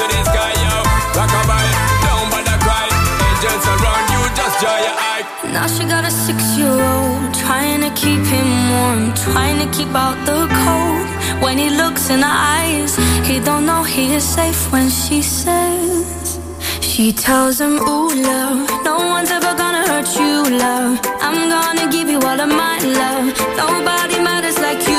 the sky, yo. Rockabye, don't bother cry. Angels around you, just dry your eye. Now she got a 6-year-old, trying to keep him warm, trying to keep out the cold. When he looks in her eyes, he don't know he is safe when she says, she tells him, ooh, love, no one's ever gonna hurt you, love. I'm gonna give you all of my love. Nobody matters like you.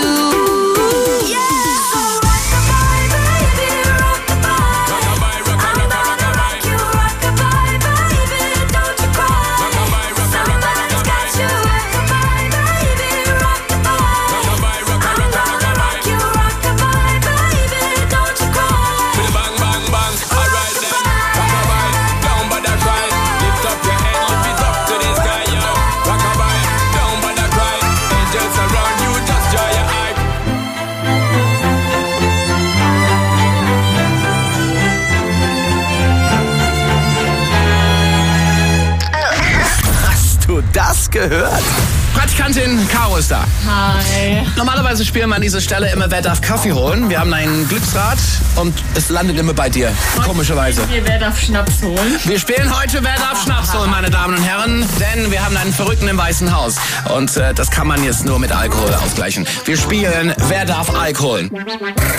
Das gehört. Praktikantin Caro ist da. Hi. Normalerweise spielen wir an dieser Stelle immer Wer darf Kaffee holen. Wir haben ein Glücksrad und es landet immer bei dir. Komischerweise. Wer darf Schnaps holen? Wir spielen heute Wer darf Schnaps holen, meine Damen und Herren. Denn wir haben einen Verrückten im Weißen Haus. Und das kann man jetzt nur mit Alkohol ausgleichen. Wir spielen Wer darf Alkohol holen.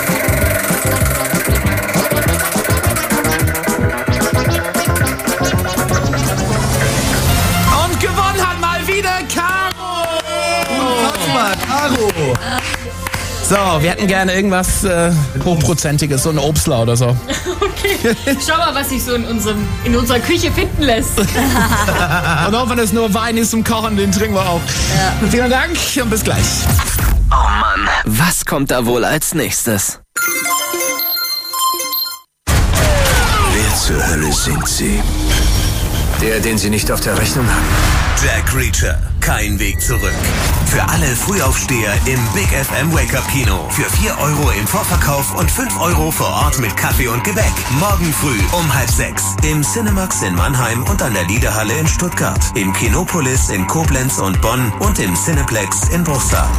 Caro! So, wir hätten gerne irgendwas Hochprozentiges, so ein Obstler oder so. Okay, schau mal, was sich so in unserer Küche finden lässt. Und auch wenn es nur Wein ist zum Kochen, den trinken wir auch. Ja. Vielen Dank und bis gleich. Oh Mann, was kommt da wohl als nächstes? Wer zur Hölle sind Sie? Der, den Sie nicht auf der Rechnung haben. Jack Reacher, kein Weg zurück. Für alle Frühaufsteher im Big FM Wake-Up Kino. Für 4 € im Vorverkauf und 5 € vor Ort mit Kaffee und Gebäck. Morgen früh um 5:30 im Cinemax in Mannheim und an der Liederhalle in Stuttgart. Im Kinopolis in Koblenz und Bonn und im Cineplex in Bruchsal.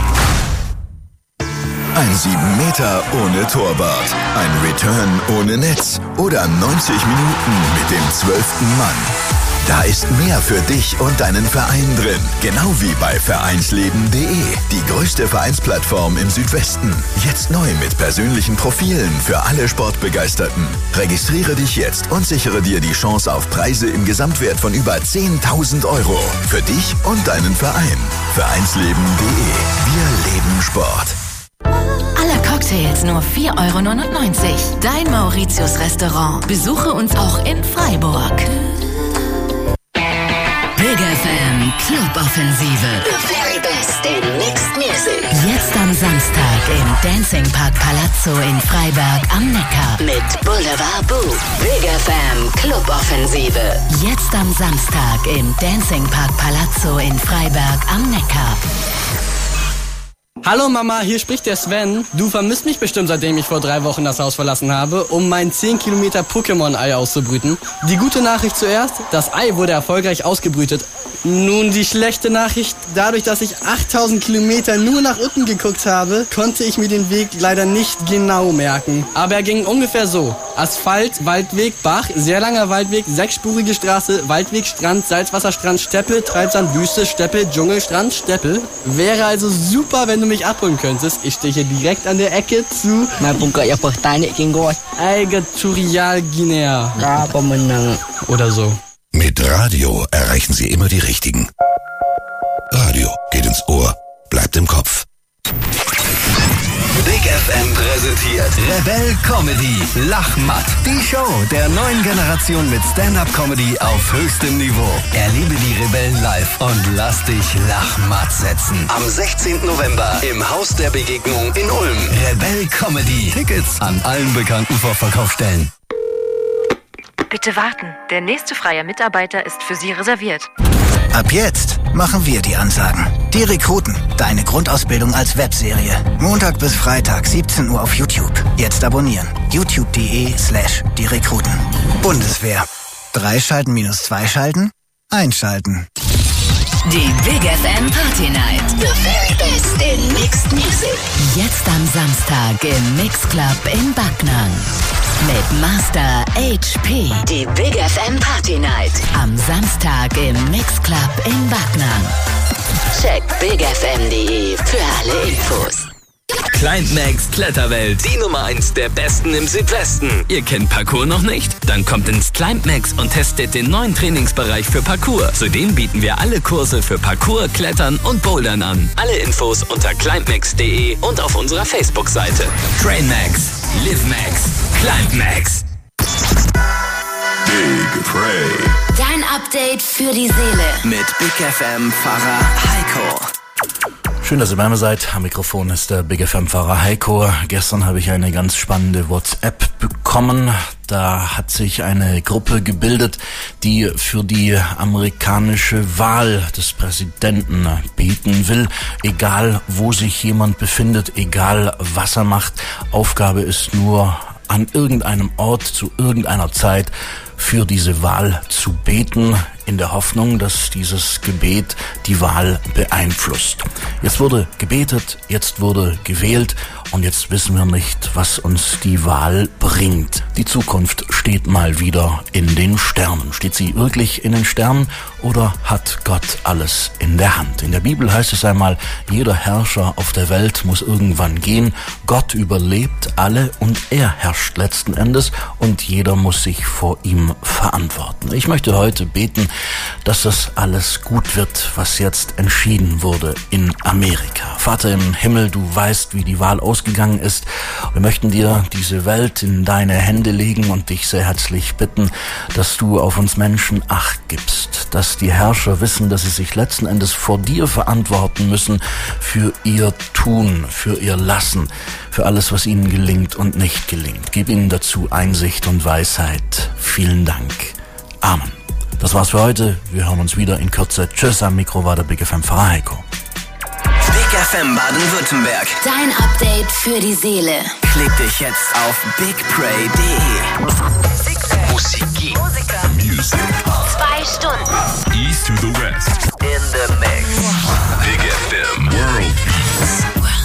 Ein 7 Meter ohne Torwart, ein Return ohne Netz oder 90 Minuten mit dem 12. Mann. Da ist mehr für dich und deinen Verein drin. Genau wie bei Vereinsleben.de. Die größte Vereinsplattform im Südwesten. Jetzt neu mit persönlichen Profilen für alle Sportbegeisterten. Registriere dich jetzt und sichere dir die Chance auf Preise im Gesamtwert von über 10.000 €. Für dich und deinen Verein. Vereinsleben.de. Wir leben Sport. Alle Cocktails nur 4,99 €. Dein Mauritius Restaurant. Besuche uns auch in Freiburg. Big FM Cluboffensive. The very best in mixed music. Jetzt am Samstag im Dancing Park Palazzo in Freiberg am Neckar. Mit Boulevard Boo. Big FM Cluboffensive. Jetzt am Samstag im Dancing Park Palazzo in Freiberg am Neckar. Hallo Mama, hier spricht der Sven. Du vermisst mich bestimmt, seitdem ich vor 3 Wochen das Haus verlassen habe, um mein 10 Kilometer Pokémon-Ei auszubrüten. Die gute Nachricht zuerst, das Ei wurde erfolgreich ausgebrütet. Nun die schlechte Nachricht, dadurch, dass ich 8000 Kilometer nur nach unten geguckt habe, konnte ich mir den Weg leider nicht genau merken. Aber er ging ungefähr so. Asphalt, Waldweg, Bach, sehr langer Waldweg, 6-spurige Straße, Waldweg, Strand, Salzwasserstrand, Steppe, Treibsand, Wüste, Steppe, Dschungel, Strand, Steppe. Wäre also super, wenn du mich abholen könntest. Ich stehe hier direkt an der Ecke zu Äquatorial Guinea. Oder so. Mit Radio erreichen Sie immer die Richtigen. Radio geht ins Ohr, bleibt im Kopf. Big FM präsentiert Rebel Comedy Lachmatt. Die Show der neuen Generation mit Stand-Up-Comedy auf höchstem Niveau. Erlebe die Rebellen live und lass dich lachmatt setzen. Am 16. November im Haus der Begegnung in Ulm. Rebel Comedy. Tickets an allen bekannten Vorverkaufsstellen. Bitte warten. Der nächste freie Mitarbeiter ist für Sie reserviert. Ab jetzt machen wir die Ansagen. Die Rekruten. Deine Grundausbildung als Webserie. Montag bis Freitag, 17 Uhr auf YouTube. Jetzt abonnieren. youtube.de/die Rekruten. Bundeswehr. 3 schalten minus 2 schalten. Einschalten. Die Big FM Party Night. The very best in mixed music. Jetzt am Samstag im Mix Club in Backnang. Mit Master HP. Die Big FM Party Night. Am Samstag im Mix Club in Backnang. Check bigfm.de für alle Infos. Climax Kletterwelt, die Nummer 1 der Besten im Südwesten. Ihr kennt Parkour noch nicht? Dann kommt ins Climax und testet den neuen Trainingsbereich für Parkour. Zudem bieten wir alle Kurse für Parkour, Klettern und Bouldern an. Alle Infos unter climax.de und auf unserer Facebook-Seite. Trainmax, LiveMax, Climax. Big Frey. Dein Update für die Seele. Mit Big FM-Pfarrer Heiko. Schön, dass ihr bei mir seid. Am Mikrofon ist der Big FM-Pfarrer Heiko. Gestern habe ich eine ganz spannende WhatsApp bekommen. Da hat sich eine Gruppe gebildet, die für die amerikanische Wahl des Präsidenten beten will. Egal, wo sich jemand befindet, egal, was er macht. Aufgabe ist nur, an irgendeinem Ort, zu irgendeiner Zeit für diese Wahl zu beten, in der Hoffnung, dass dieses Gebet die Wahl beeinflusst. Jetzt wurde gebetet, jetzt wurde gewählt und jetzt wissen wir nicht, was uns die Wahl bringt. Die Zukunft steht mal wieder in den Sternen. Steht sie wirklich in den Sternen oder hat Gott alles in der Hand? In der Bibel heißt es einmal, jeder Herrscher auf der Welt muss irgendwann gehen. Gott überlebt alle und er herrscht letzten Endes und jeder muss sich vor ihm verantworten. Ich möchte heute beten, dass das alles gut wird, was jetzt entschieden wurde in Amerika. Vater im Himmel, du weißt, wie die Wahl ausgegangen ist. Wir möchten dir diese Welt in deine Hände legen und dich sehr herzlich bitten, dass du auf uns Menschen Acht gibst, dass die Herrscher wissen, dass sie sich letzten Endes vor dir verantworten müssen für ihr Tun, für ihr Lassen, für alles, was ihnen gelingt und nicht gelingt. Gib ihnen dazu Einsicht und Weisheit. Vielen Dank. Amen. Das war's für heute. Wir hören uns wieder in Kürze. Tschüss, am Mikro war der Big FM-Pfarrer Heiko. Big FM Baden-Württemberg. Dein Update für die Seele. Klick dich jetzt auf bigpray.de. Musik. Music. 2 Stunden. East to the west. In the mix. Big FM World Beats.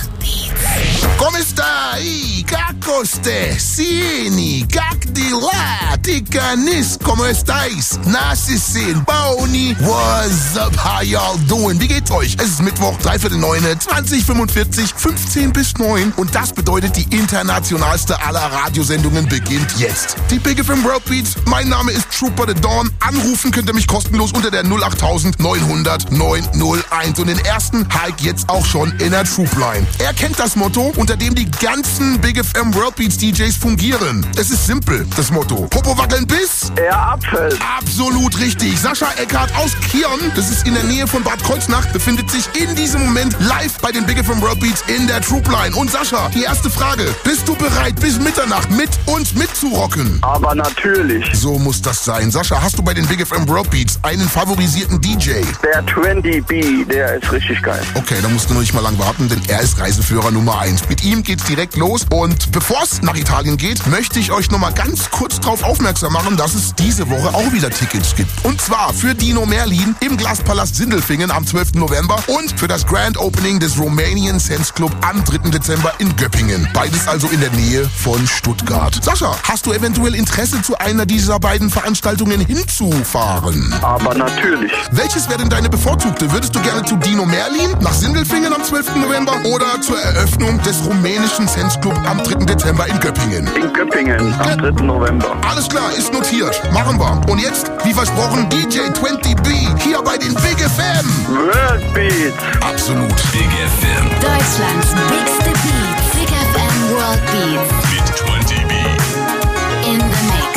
¿Cómo estáis? ¿Cacoste? Sieni, Cacdila, Ticanis, ¿cómo estáis? Nassisin, Bauni, what's up, how y'all doing? Wie geht's euch? Es ist Mittwoch, 3/9/2045, 15 bis 9 und das bedeutet, die internationalste aller Radiosendungen beginnt jetzt. Die Big FM World Beats, mein Name ist Trooper the Dawn. Anrufen könnt ihr mich kostenlos unter der 08000 900 901 und den ersten Hike jetzt auch schon in der Troopline. Er kennt das Motto, unter dem die ganzen Big FM World Beats DJs fungieren. Es ist simpel, das Motto. Popo wackeln bis er abfällt. Absolut richtig. Sascha Eckhardt aus Kirn, das ist in der Nähe von Bad Kreuznach, befindet sich in diesem Moment live bei den Big FM World Beats in der Troopline. Und Sascha, die erste Frage. Bist du bereit, bis Mitternacht mit uns mitzurocken? Aber natürlich. So muss das sein. Sascha, hast du bei den Big FM World Beats einen favorisierten DJ? Der 20B, der ist richtig geil. Okay, da musst du noch nicht mal lang warten, denn er ist Reiseführer Nummer 1. Mit ihm geht's direkt los und bevor es nach Italien geht, möchte ich euch noch mal ganz kurz darauf aufmerksam machen, dass es diese Woche auch wieder Tickets gibt. Und zwar für Dino Merlin im Glaspalast Sindelfingen am 12. November und für das Grand Opening des Romanian Sense Club am 3. Dezember in Göppingen. Beides also in der Nähe von Stuttgart. Sascha, hast du eventuell Interesse, zu einer dieser beiden Veranstaltungen hinzufahren? Aber natürlich. Welches wäre denn deine bevorzugte? Würdest du gerne zu Dino Merlin nach Sindelfingen am 12. November oder zur Eröffnung des rumänischen Sense Club am 3. Dezember in Göppingen? In Göppingen am 3. November. Alles klar, ist notiert. Machen wir. Und jetzt, wie versprochen, DJ 20B hier bei den Big FM World Beats. Absolut. Big FM. Deutschlands bigste Beats. Big FM World Beats. Mit 20B. In the mix.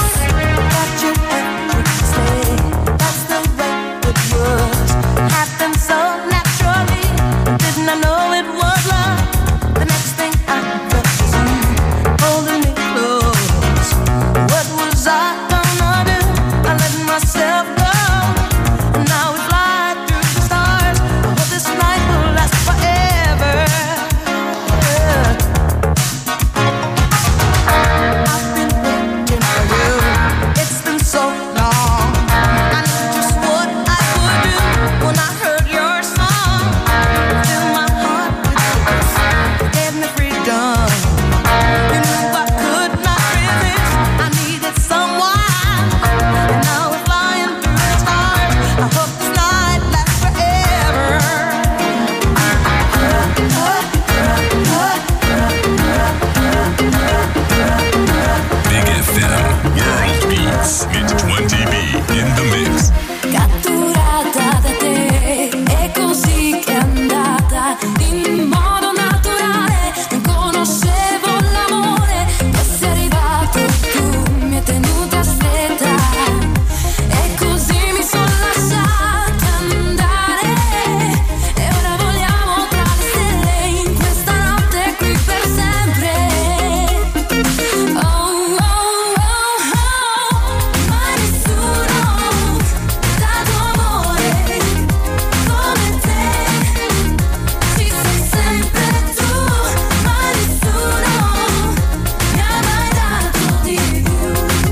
Beats mit 20B in the mix. Catturata da te, è così che è andata, in modo naturale, non conoscevo l'amore, poi sei arrivato tu, mi hai tenuta stretta, e così mi sono lasciata andare, e ora voliamo tra le stelle in questa notte qui per sempre. Oh, oh, oh, oh, ma nessuno dato amore come te, ci sei sempre tu, ma nessuno mi ha mai dato di più.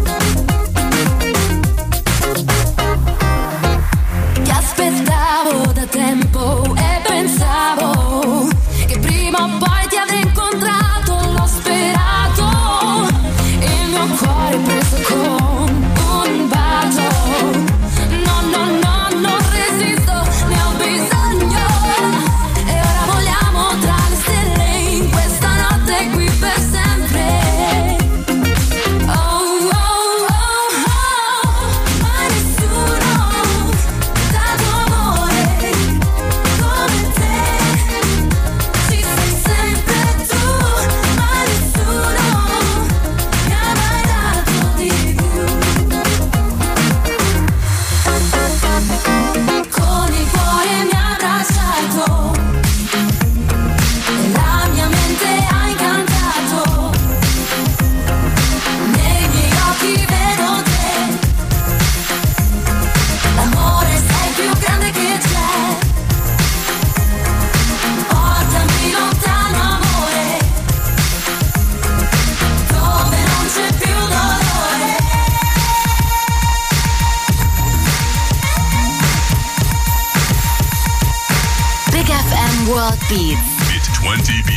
Ti aspettavo da tempo e pensavo che prima o poi ti avrei incontrato, l'ho sperato, il mio cuore preso con un bacio. No, no, no, non resisto, ne ho bisogno, e ora voliamo tra le stelle in questa notte qui per sempre. Oh, oh, oh, oh, ma nessuno dato amore come te, ci sei sempre tu, ma nessuno mi ha mai dato di più. Con il cuore mi ha abbracciato, la mia mente ha incantato, nei miei occhi vedo te, l'amore sei più grande che c'è, portami lontano amore, dove non c'è più dolore. Big FM World Beats. Mit 20B.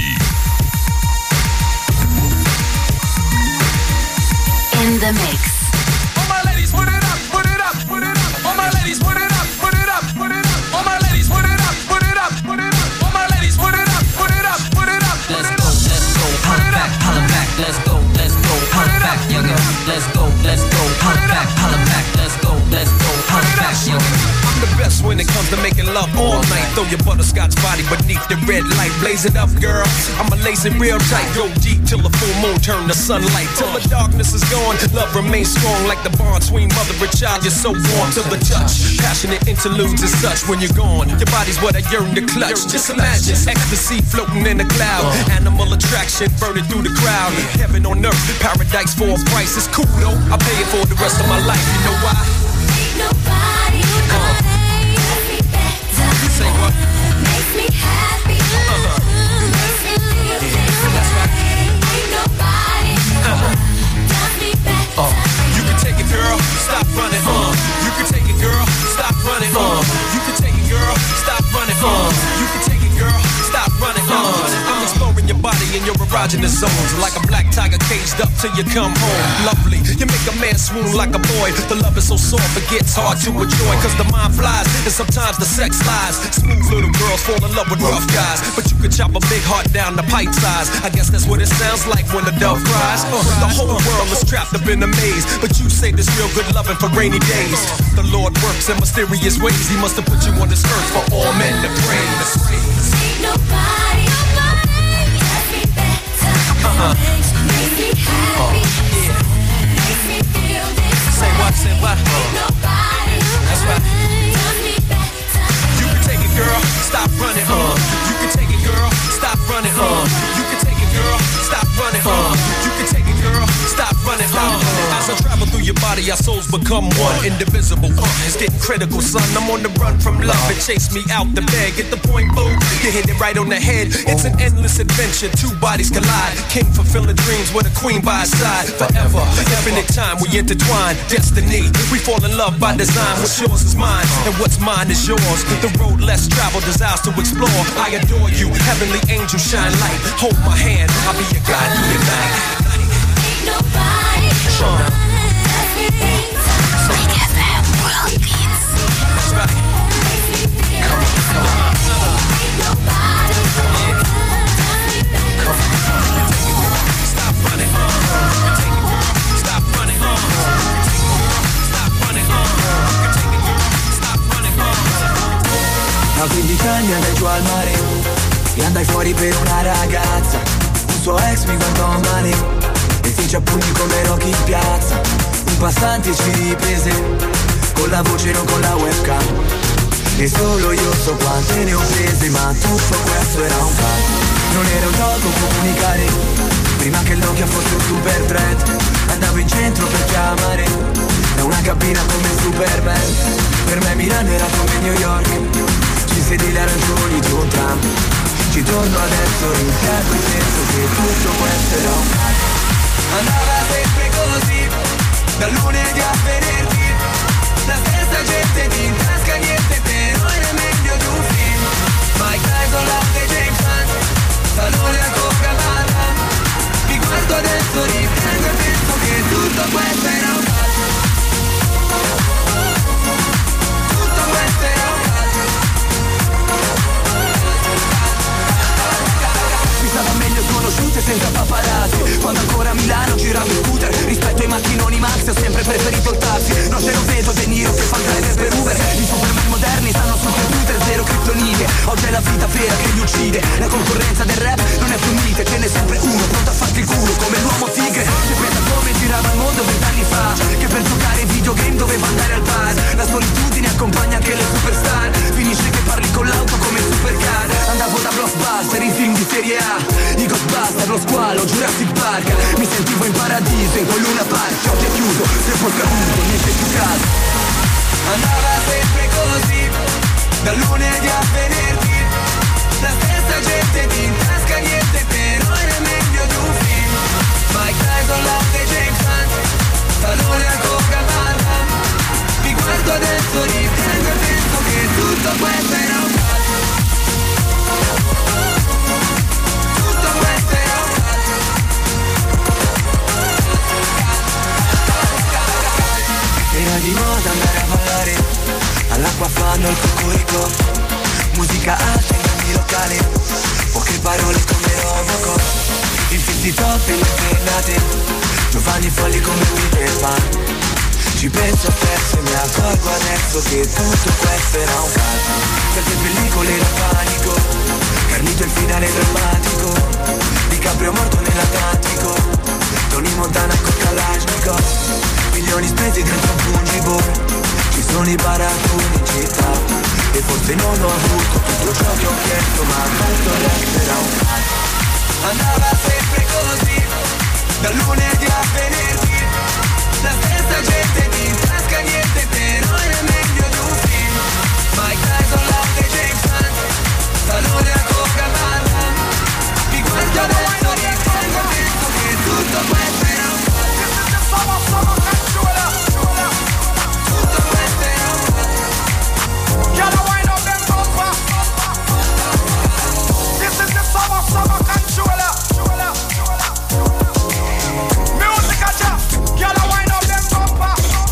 In the mix. All my ladies, put it up, put it up, put it up. All my ladies, put it up, put it up, put it up. All my ladies, put it up, put it up, put it up. All my ladies, put it up, put it up, put it up, put it up. Let's go, holla back, let's go, holla back, young girl. Let's go, holla back, let's go, holla back, young girl. I'm the best when it comes to making love all night. Throw your butterscotch body beneath the red light. Blaze it up, girl. I'ma lace it real tight. Go deep till the full moon turn to sunlight. Till the darkness is gone, love remains strong like the bond between mother and child. You're so warm to the touch. Passionate interludes is such when you're gone. Your body's what I yearn to clutch. Just imagine ecstasy floating in the cloud. Animal attraction burning through the crowd. Heaven on earth, paradise for a price. It's cool though. I pay it for the rest of my life. You know why? Nobody makes me better. Say what? Makes me happy. Makes me feel this way. Ain't nobody does me better. You can take it, girl. Stop running. You can take it, girl. Stop running. You can take it, girl. Stop running. You can take it, girl. Stop running. I'm exploring your body and your erogenous zones like a black tiger caged up till you come home. Lovely, you make a man swoon like a boy. The love is so soft it gets hard to enjoy. Cause the mind flies and sometimes the sex lies. Smooth little girls fall in love with rough guys, but you could chop a big heart down to pipe size. I guess that's what it sounds like when a dove cries. The whole world is trapped up in a maze, but you say this real good loving for rainy days. The Lord works in mysterious ways. He must have put you on this earth for all men to praise. Ain't nobody does me better. Makes me happy. Makes me feel this way. Say what, say what? Ain't nobody That's right. does me better. You can take it, girl. Stop running. You can take it, girl. Stop running. You can take it, girl. Stop running. You can take it, girl. Stop running. As I travel through your body, our souls become one, indivisible. It's getting critical, son. I'm on the run from love. It chased me out the bed. Get the point, boo. You hit it right on the head. It's an endless adventure. Two bodies collide. King fulfilling dreams with a queen by his side. Forever, infinite time, we intertwine. Destiny, we fall in love by design. What's yours is mine, and what's mine is yours. The road less traveled, desires to explore. I adore you, heavenly angel, shine light. Hold my hand, I'll be your guide through the night. Ain't nobody does me better. Big FM World Beats. That's right. Ain't nobody does me better. Stop running. Stop running. 15 anni andai giù al mare e andai fuori per una ragazza. Un suo ex mi guardò male e fece a pugni come Rocky in piazza. Un passante ci riprese con la voce non con la webcam. E solo io so quante ne ho prese, ma tutto questo era un caso. Non era un gioco comunicare, prima che il Nokia fosse un super trend. Andavo in centro per chiamare, da una cabina come Superman. Per me Milano era come New York, ci sedili arancioni di un tram. Ci torno adesso, rimpiango e penso che tutto questo era un caso. Andava sempre così, dal lunedì a venerdì. La stessa gente in tasca, niente però era meglio di un film. Mike Tyson, latte James Hunt, salone a Coca-Cola. Mi guardo adesso, riprendo e penso che tutto questo era un caso. Tutto questo era un caso. Mi stava meglio sconosciute senza paparazzi. Quando ancora a Milano giravo in scooter, rispetto ai macchinoni Max ho sempre preferito il taxi. Non te lo vedo De Niro che fa il driver per Uber. I superman moderni stanno sul computer, zero criptonite. Oggi è la vita vera che li uccide. La concorrenza del rap non è più mite, ce n'è sempre uno pronto a farti il culo come l'uomo tigre. Se pensa come girava il mondo 20 anni fa, che per giocare ai videogame doveva andare al bar. La solitudine accompagna anche le superstar. Finisce che parli con l'auto come supercar. Andavo da Blockbuster in film di serie A, i Ghostbuster, lo squalo, Jurassic Park. Mi sentivo in paradiso, in quel Luna Park. Oggi è chiuso, se poi caduto, niente più caso. Andava sempre così, dal lunedì a venerdì. La stessa gente in tasca, niente però era meglio di un film. Mike Tyson, latte James Hunt, salone a Coca-Cola. Mi guardo adesso, riprendo e penso che tutto questo era un caso. Tutto questo era un caso. Era di moda andare a ballare, all'acqua fanno il cocorico. Musica alta in ogni locale, poche parole come Robocop. Il 50 top e le pennate, Giovanni folli come Peter Pan. Ci penso spesso e mi accorgo adesso che tutto questo era un caso. Certe pellicole da panico, Carlito il finale drammatico. DiCaprio morto nell'Atlantico, Tony Montana con Kalashnikov. Milioni spesi dentro un pungibo, ci sono i baracconi in città. E forse non ho avuto tutto ciò che ho chiesto, ma tutto il resto era un caso. Andava sempre così, dal lunedì a venerdì. La stessa gente in tasca, niente però era meglio di un film. Mike Tyson, latte James Hunt, salone a Coca-Cola. Mi guardo adesso, riprendo e penso che tutto questo era un caso. Tutto questo era un caso. Gotta wind up them bumper. This is the summer controller. Music a jam. Gotta wind up them bumper.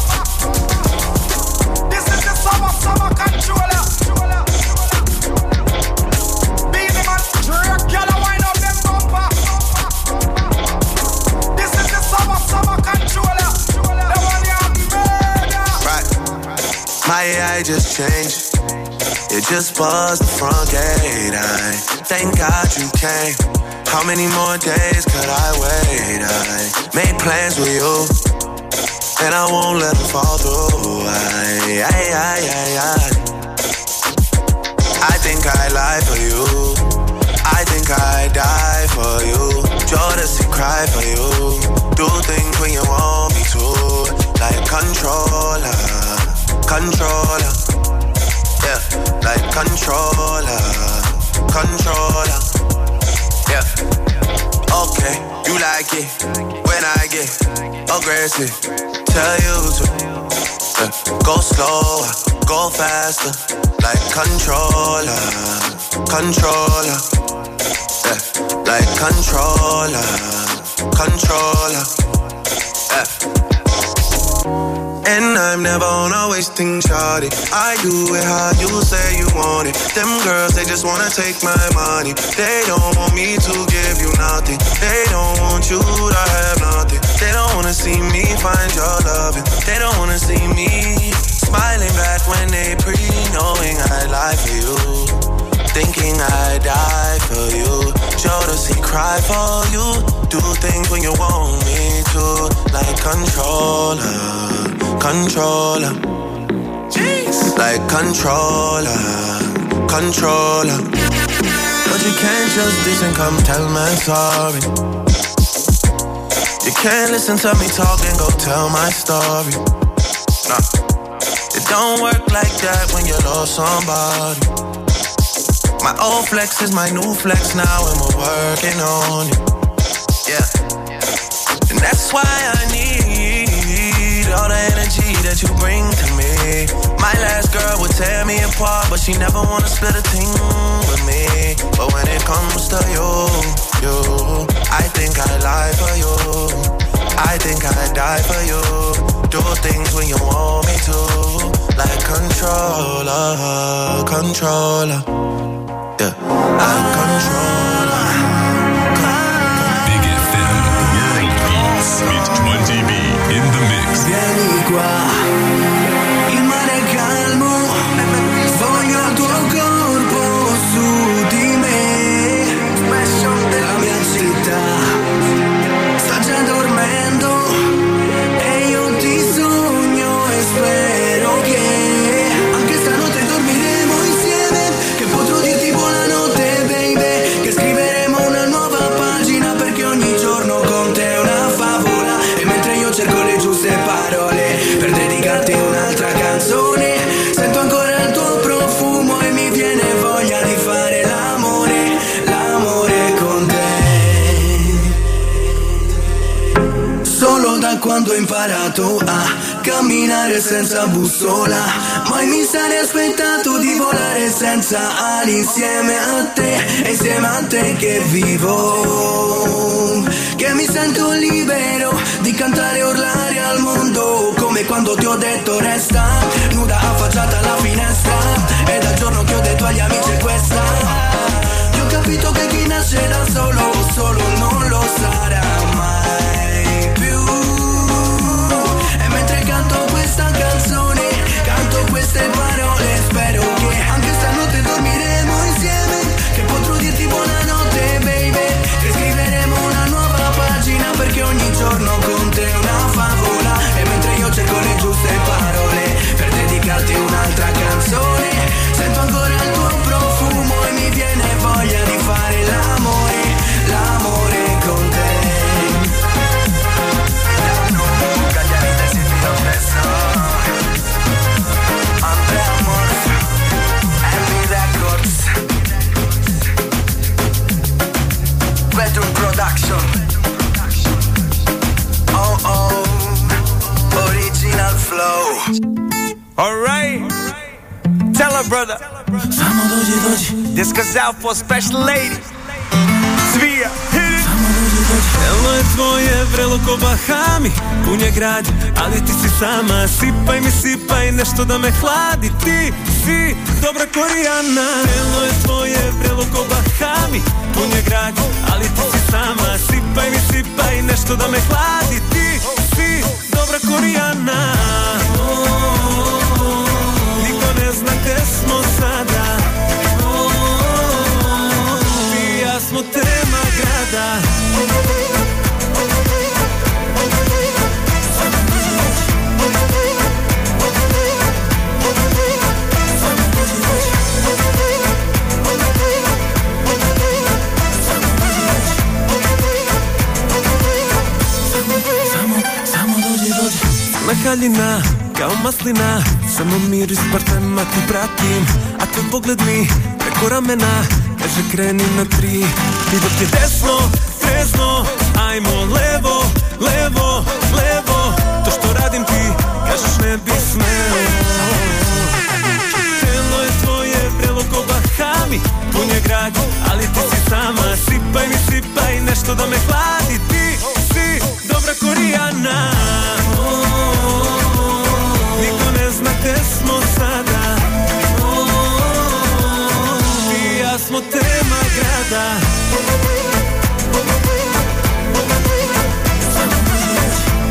This is the summer controller. Beat man, gotta wind up them bumper. This is the summer controller. The one you murder. Right. My AI just changed. It just buzzed the front gate. I thank God you came. How many more days could I wait? I made plans with you, and I won't let them fall through. I think I lie for you. I think I die for you. Jodeci cry for you. Do things when you want me to, like controller. Yeah, like controller. Yeah, okay, you like it when I get aggressive. Tell you to go slower, go faster, like controller. Yeah, like controller. Yeah. And I'm never on a wasting shawty. I do it how you say you want it. Them girls, they just wanna take my money. They don't want me to give you nothing. They don't want you to have nothing. They don't wanna see me find your loving. They don't wanna see me smiling back when they pre-knowing I lie for you. thing, I die for you. Shoulders, he cry for you. Do things when you want me to. Like controller, controller. Jeez. Like controller, controller. But you can't just diss and come tell me sorry. You can't listen to me talk and go tell my story. Nah. It don't work like that when you lost somebody. My old flex is my new flex now and we're working on it. Yeah. And that's why I need all the energy that you bring to me. My last girl would tear me apart, but she never wanna split a thing with me. But when it comes to you, I think I lie for you. I think I die for you. Do things when you want me to. Like controller, controller. Yeah, like controller. Big FM World Peace mit 20B in the mix. Vieni qua, il mare è calmo, voglio il tuo corpo su di me. La mia città sta già dormendo e io ti sogno e spero che anche stanotte dormiremo insieme, che potrò dirti buonanotte baby, che scriveremo una nuova pagina perché ogni giorno con te è una favola. E mentre io cerco le giuste parole per dedicarti un'altra canzone, sento ancora il tuo profumo e mi viene voglia di fare l'amore, l'amore con te. Solo da quando ho imparato a camminare senza bussola, mai mi sarei aspettato di volare senza ali insieme a te. E insieme a te che vivo, che mi sento libero di cantare e urlare al mondo, come quando ti ho detto resta nuda affacciata alla finestra, e dal giorno che ho detto agli amici è questa. Io ho capito che chi nasce da solo, solo non lo sarà mai più. E mentre canto questa canzone, canto queste parole, spero che anche stanotte dormiremo insieme, che potrò dirti buonanotte baby, che scriveremo una nuova pagina perché ogni giorno con te è una favola. E mentre io cerco le giuste parole per dedicarti un'altra canzone, sento ancora il tuo profumo e mi viene voglia di fare l'amore, l'amore con te. Bedroom Production. Oh oh, original flow. Alright, tell her brother. Samo dođi. This goes out for a special lady. Svija, hit it. Telo je tvoje vrelo ko Bahami, pun je grad, ali ti si sama. Sipaj mi, sipaj nešto da me hladi. Ti si dobra Korijana. Telo je tvoje vrelo ko Bahami, pun je grad, ali ti si sama. Sipaj mi, sipaj nešto da me hladi. Ti si dobra Korijana. Niko ne zna gde smo sada. Ti i ja smo tema grada. Na haljina, kao maslina, samo miris parfema ti pratim, a tvoj pogled mi preko ramena kaže kreni na 3. I dok je desno, trezno, ajmo levo, levo, levo. To što radim ti, kažeš ne bi smeo. Telo je tvoje vrelo ko Bahami, pun je grad, ali ti si sama. Sipaj mi, sipaj nešto da me hladi. Ti si dobra Korijana. Niko ne zna gde smo sada. Ti i ja smo tema grada.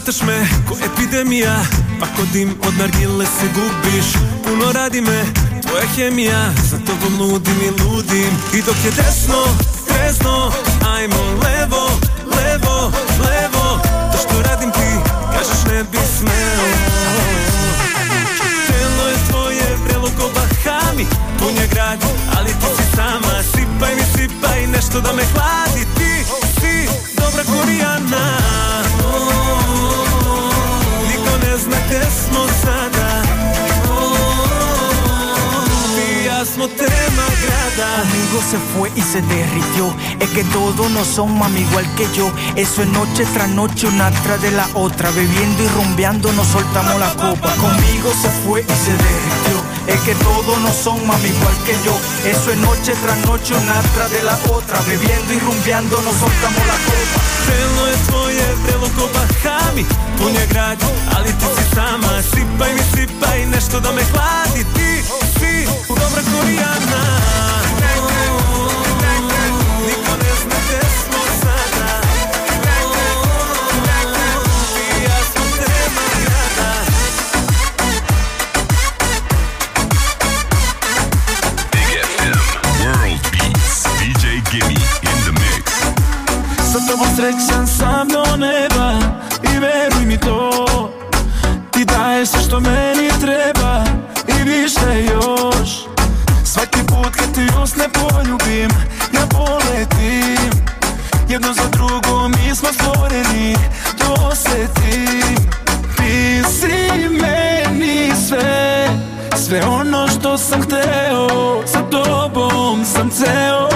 hvataš me ko epidemija, pa ko dim od nargile se gubiš. Puno radi me tvoja hemija, za tobom ludim i ludim. I dok je desno, trezno, ajmo levo, levo, levo. To što radim ti, kažeš ne bi smeo. Telo je tvoje vrelo ko Bahami, punja grad, ali ti si sama. Sipaj mi, sipaj nešto da me hladi. Ti si dobra korijana, niko ne zna gde smo sada. Ti i ja smo tema grada. Conmigo se fue y se derritió. Es que todos no son mami igual que yo. Eso es noche tras noche, una tras de la otra. Bebiendo y rumbeando nos soltamos la copa. Conmigo se fue y se derritió. Es que todos no son mami igual que yo. Eso es noche tras noche, una tras de la otra. Bebiendo y rumbeando nos soltamos la copa. Telo je tvoje vrelo ko Bahami, punja grad, ali ti si sama. Sipaj mi, sipaj nešto da me hladi. Ti si dobra korijana, niko ne zna gde smo sada. Ti i ja smo tema grada. Big FM World Beats, DJ Gimme in the mix. Sa tobom srećan sam do neba i veruj mi to. Ti daješ sve što meni treba i više još. Svaki put kad ti usne poljubim, ja poletim. Jedno za drugo mi smo stvoreni, to osetim. Ti si meni sve, sve ono što sam hteo. Sa tobom sam ceo.